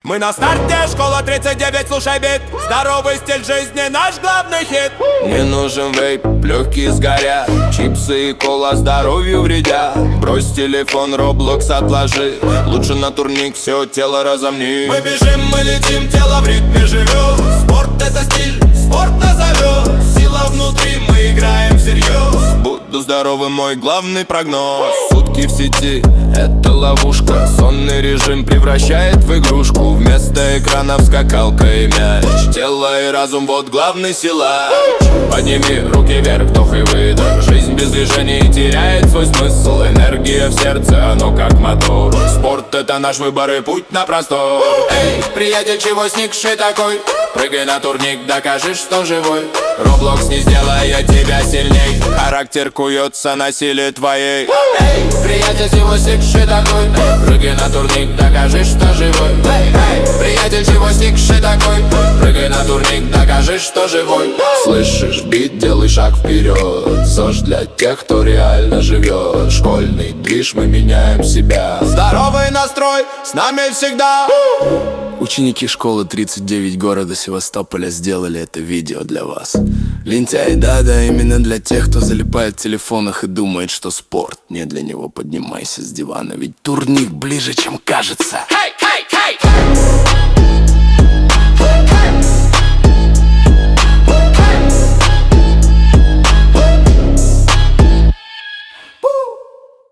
Мы на старте, школа 39, слушай бит. Здоровый стиль жизни, наш главный хит. Не нужен вейп, легкие сгорят. Чипсы и кола здоровью вредят. Брось телефон, Roblox отложи. Лучше на турник все тело разомни. Мы бежим, мы летим, тело в ритме живет. Спорт это стиль, спорт назовет. Сила внутри, мы играем всерьез. Буду здоровым, мой главный прогноз. Сутки в сети, это ловушка. Сонный режим превращает в игрушку. Вместо экранов скакалка и мяч. Тело и разум, вот главный силач. Подними руки вверх, вдох и выдох. Жизнь без движений теряет свой смысл. Энергия в сердце, оно как мотор. Спорт это наш выбор и путь на простор. Эй, приятель, чего сникший такой? Прыгай на турник, докажи, что живой. Roblox не сделает тебя сильней. Характер куется на силе твоей. Эй, приятель, чего сникший такой? Прыгай на турник, докажи, что живой. Эй, приятель, чего сникший такой? Прыгай на турник, докажи, что живой. Слышишь бит, делай шаг вперед. ЗОЖ для тех, кто реально живет. Школьный движ, мы меняем себя. Здоровый настрой, с нами всегда. Ученики школы 39 города Севастополя сделали это видео для вас. Лентяй, да, именно для тех, кто залипает в телефонах и думает, что спорт не для него. Поднимайся с дивана, ведь турник ближе, чем кажется.